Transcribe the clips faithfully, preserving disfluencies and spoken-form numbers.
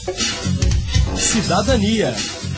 Cidadania.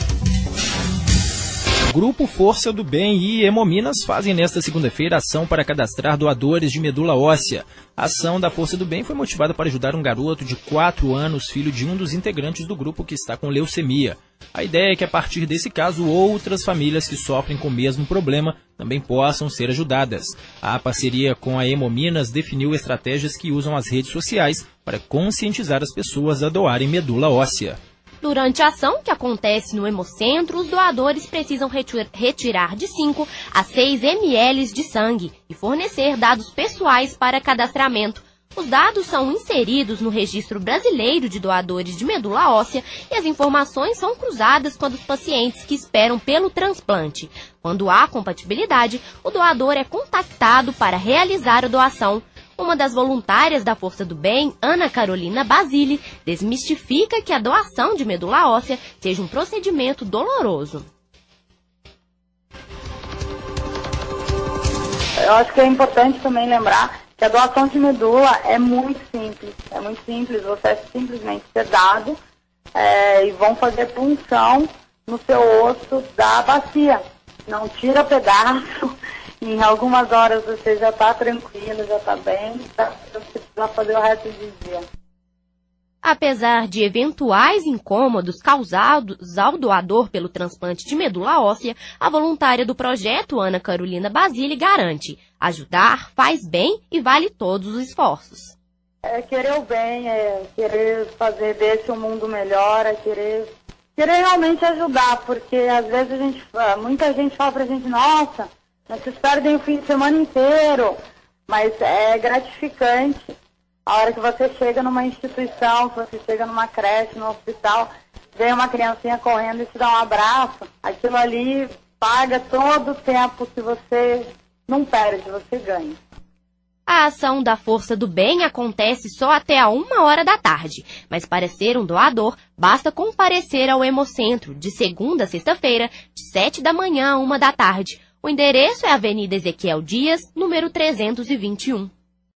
Grupo Força do Bem e Hemominas fazem nesta segunda-feira ação para cadastrar doadores de medula óssea. A ação da Força do Bem foi motivada para ajudar um garoto de quatro anos, filho de um dos integrantes do grupo que está com leucemia. A ideia é que, a partir desse caso, outras famílias que sofrem com o mesmo problema também possam ser ajudadas. A parceria com a Hemominas definiu estratégias que usam as redes sociais para conscientizar as pessoas a doarem medula óssea. Durante a ação, que acontece no Hemocentro, os doadores precisam retirar de cinco a seis mililitros de sangue e fornecer dados pessoais para cadastramento. Os dados são inseridos no Registro Brasileiro de Doadores de Medula Óssea e as informações são cruzadas com os pacientes que esperam pelo transplante. Quando há compatibilidade, o doador é contactado para realizar a doação. Uma das voluntárias da Força do Bem, Ana Carolina Basile, desmistifica que a doação de medula óssea seja um procedimento doloroso. Eu acho que é importante também lembrar que a doação de medula é muito simples. É muito simples, você é simplesmente sedado é, e vão fazer punção no seu osso da bacia. Não tira pedaço. Em algumas horas você já está tranquilo, já está bem, tá, você precisa fazer o resto do dia. Apesar de eventuais incômodos causados ao doador pelo transplante de medula óssea, a voluntária do projeto, Ana Carolina Basile, garante: ajudar faz bem e vale todos os esforços. É querer o bem, é querer fazer desse um mundo melhor, é querer, querer realmente ajudar, porque às vezes a gente, muita gente fala pra gente, nossa, vocês perdem o fim de semana inteiro, mas é gratificante a hora que você chega numa instituição, que você chega numa creche, num hospital, vem uma criancinha correndo e te dá um abraço, aquilo ali paga todo o tempo que você não perde, você ganha. A ação da Força do Bem acontece só até a uma hora da tarde, mas para ser um doador, basta comparecer ao Hemocentro de segunda a sexta-feira, de sete da manhã a uma da tarde. O endereço é Avenida Ezequiel Dias, número trezentos e vinte e um.